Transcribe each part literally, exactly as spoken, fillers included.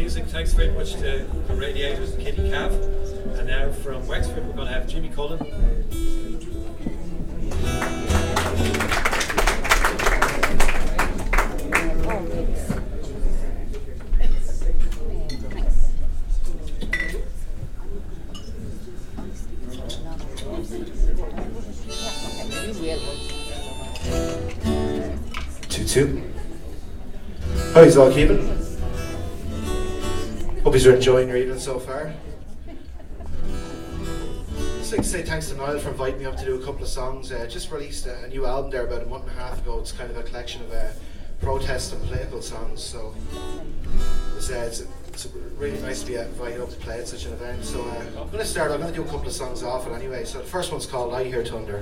music. Thanks very much to the Radiators and Kitty Cav. And now from Wexford, we're going to have Jimmy Cullen. Two two. How is all keeping? Hope you're enjoying your evening so far. Just like to say thanks to Niall for inviting me up to do a couple of songs. Uh, just released a, a new album there about a month and a half ago. It's kind of a collection of uh, protest and political songs. So it's, uh, it's, it's really nice to be invited up to play at such an event. So uh, I'm going to start. I'm going to do a couple of songs off it anyway. So the first one's called I Hear Thunder.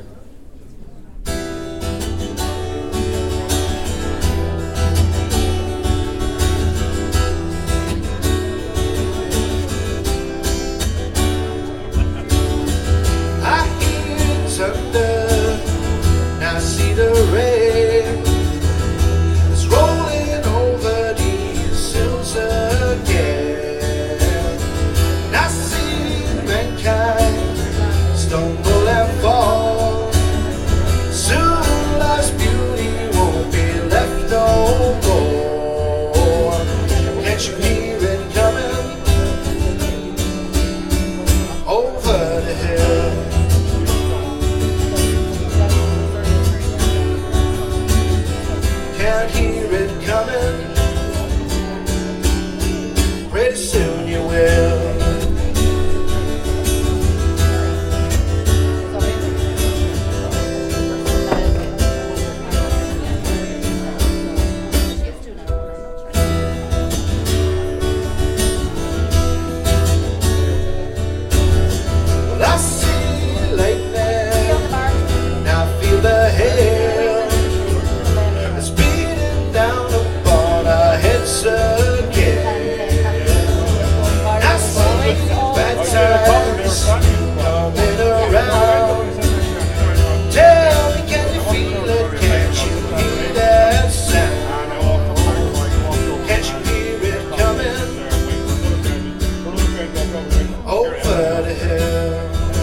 Thunder, now see the rain. It's rolling over these hills again. And I see mankind stumble and fall. Soon life's beauty won't be left no more. Can't you hear it coming over the hill? Can't hear it coming. Pretty soon you will. Well, I see lightning. Now I feel the hail. Coming around. Tell me, can you feel it? Can't you hear that sound? Can't you hear it coming over the hill?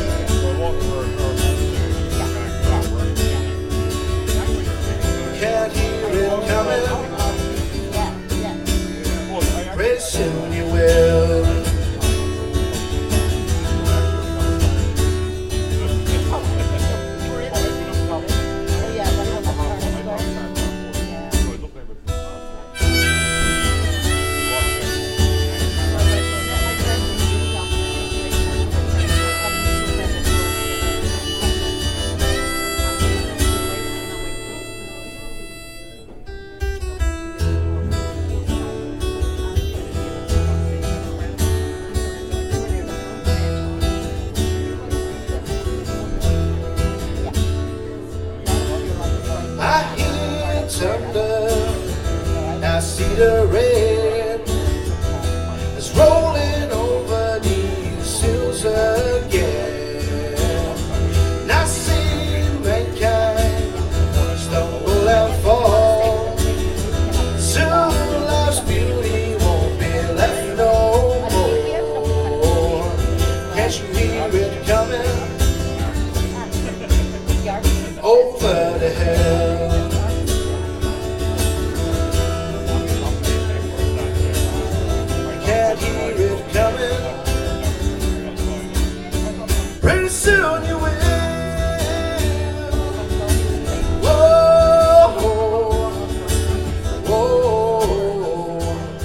Can't hear it coming. Pretty soon you will. The rain is rolling over these hills again. And I see mankind stumble and fall. Soon life's beauty won't be left no more. Can't you hear it coming over the hill? Can't hear it coming. Pretty soon you will. Whoa, whoa,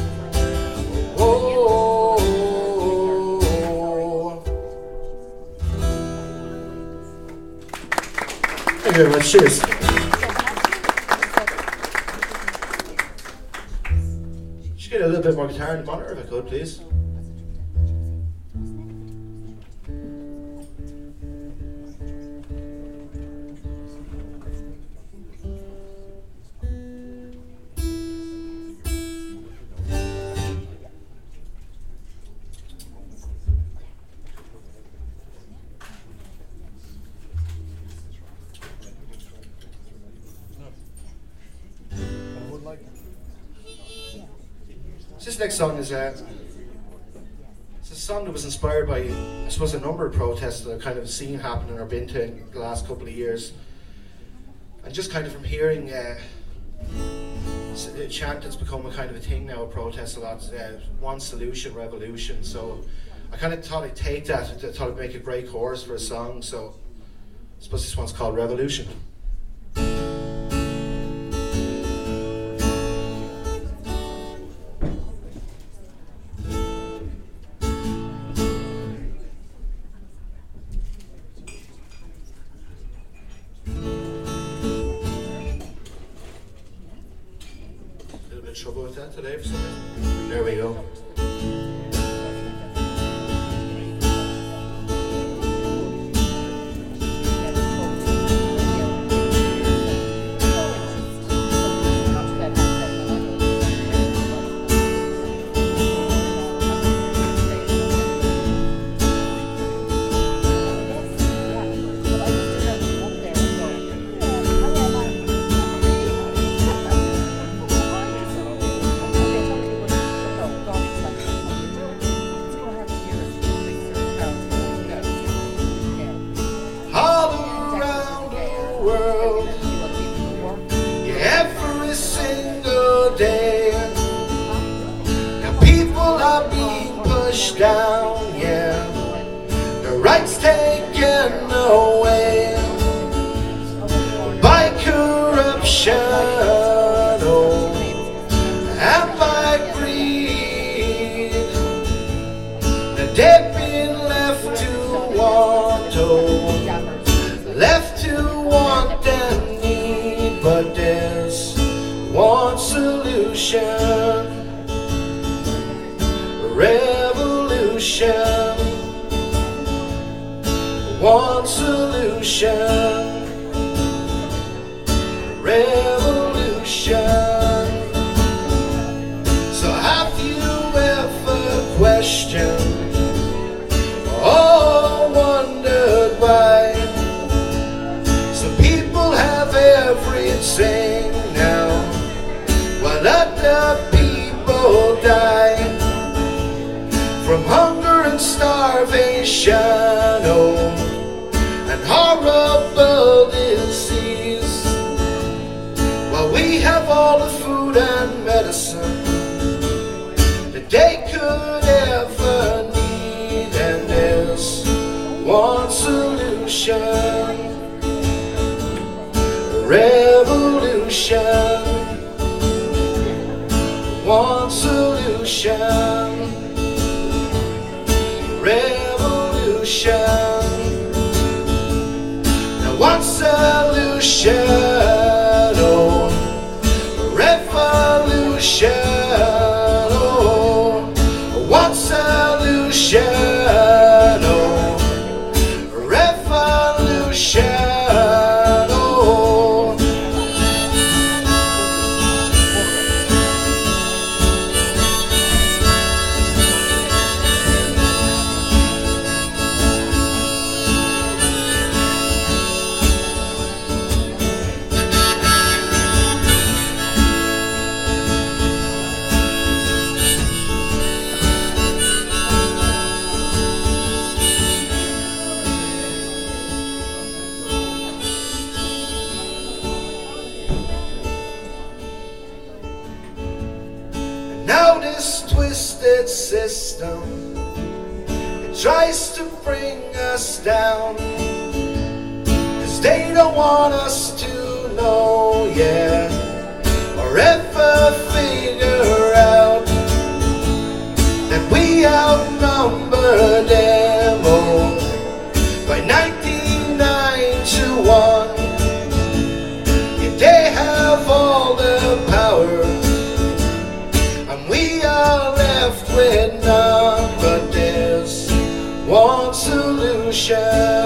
whoa. Thank you very much. Cheers. Get a little bit more guitar in the monitor if I could, please. This next song is uh, song that was inspired by, I suppose, a number of protests that I've kind of seen happening or been to in the last couple of years. And just kind of from hearing uh, a chant that's become a kind of a thing now, a protest a lot, uh, one solution, revolution. So I kind of thought I'd take that, I thought I'd make a great chorus for a song. So I suppose this one's called Revolution. Trouble with that today for some reason. There we go. World, yeah, every single day. Now people are being pushed down, yeah, the rights taken away by corruption, oh, and by greed. Now they've been left to want, oh, left to want and need, but there's one solution, revolution, one solution, revolution. So have you ever questioned or wondered why everything now while other people die from hunger and starvation, oh, and horrible disease, while we have all the food and medicine that they could ever need. And there's one solution, revolution, one solution, revolution. Now one solution, oh, revolution, oh, one solution, oh, revolution. Now this twisted system, it tries to bring us down, 'cause they don't want us to know, yeah, or ever figure out that we outnumber them, oh, by ninety-nine to one. Yeah, they have all the power, we are left with none. But there's one solution,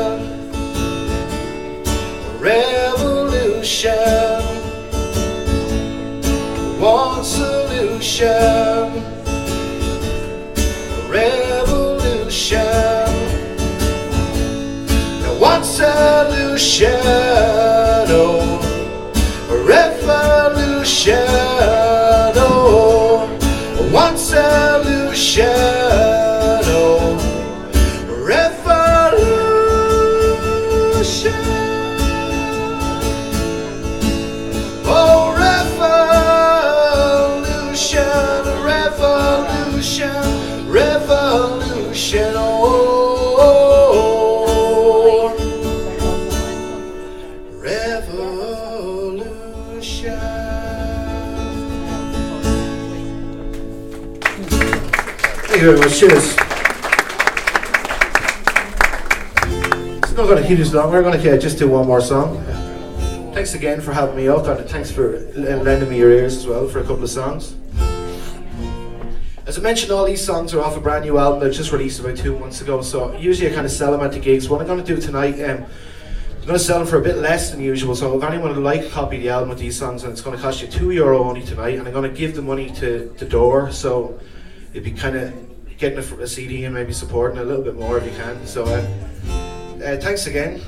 revolution, one solution, revolution. Now one solution, oh, revolution, oh, one solution, oh, Thank you very much. Cheers. It's not going to keep us long. We're going to just do one more song. Thanks again for having me up, and thanks for lending me your ears as well for a couple of songs. As I mentioned, all these songs are off a brand new album that I just released about two months ago, so usually I kind of sell them at the gigs. What I'm going to do tonight, um, I'm going to sell them for a bit less than usual, so if anyone would like a copy of the album with these songs, and it's going to cost you two euro only tonight, and I'm going to give the money to the door, so it'd be kind of getting a, a C D and maybe supporting a little bit more if you can. So uh, uh, thanks again.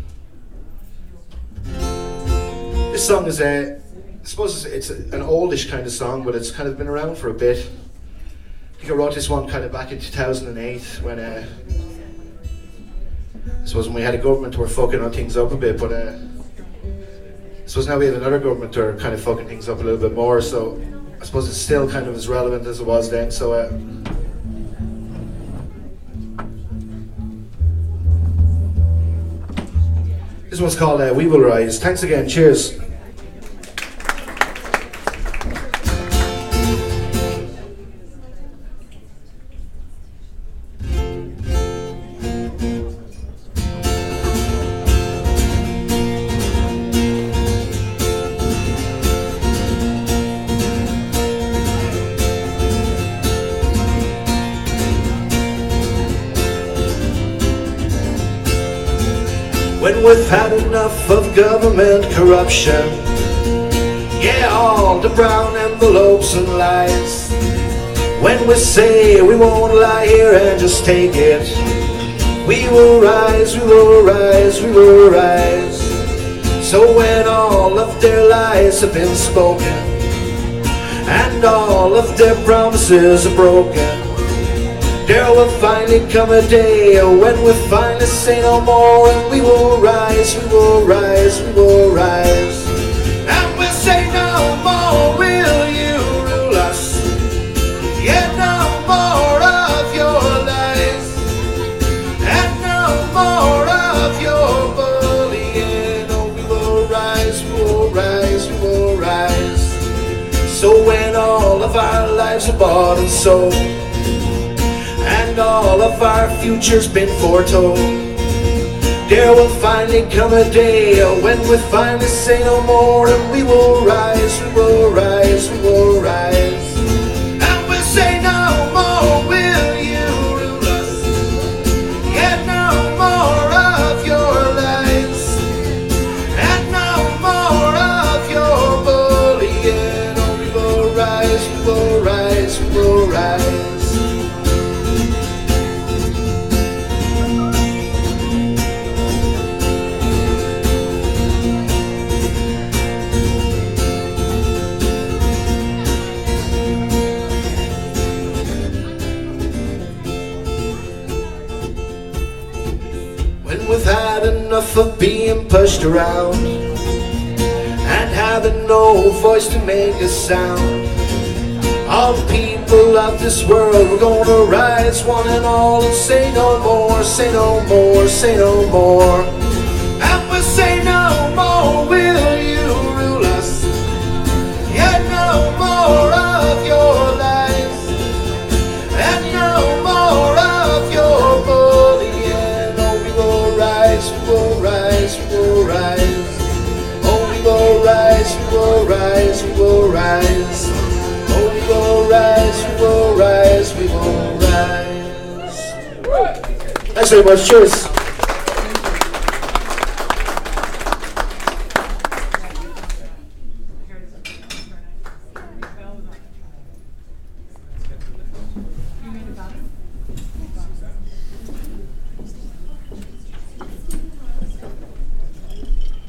This song is, uh, I suppose it's, it's an oldish kind of song, but it's kind of been around for a bit. I think I wrote this one kind of back in two thousand eight when, uh, I suppose when we had a government who were fucking on things up a bit, but uh, I suppose now we have another government who are kind of fucking things up a little bit more, so I suppose it's still kind of as relevant as it was then. So uh, this one's called uh, We Will Rise. Thanks again, cheers. When we've had enough of government corruption, yeah, all the brown envelopes and lies. When we say we won't lie here and just take it, we will rise, we will rise, we will rise. So when all of their lies have been spoken and all of their promises are broken, there will finally come a day when we finally say no more, and we will rise, we will rise, we will rise. And we'll say no more, will you rule us? Yeah, no more of your lies, and no more of your bullying. Oh, we will rise, we will rise, we will rise. So when all of our lives are bought and sold, and all of our future's been foretold, there will finally come a day when we finally say no more, and we will rise, we will rise, we will rise. And we'll say no more, will you rule us? Yeah, no more of your lies, and no more of your bullying. Oh, we will rise, we will rise, we will rise. We've had enough of being pushed around and having no voice to make a sound. All the people of this world, we're gonna rise one and all and say no more, say no more, say no more. And we'll say no more, will you rule us? Yeah, no more of your lies, and no more of your bullying. We will rise, we will rise. Oh, we will rise, we will rise, we will rise. Oh, we will rise, we will rise, we will rise. Thanks very much. Cheers.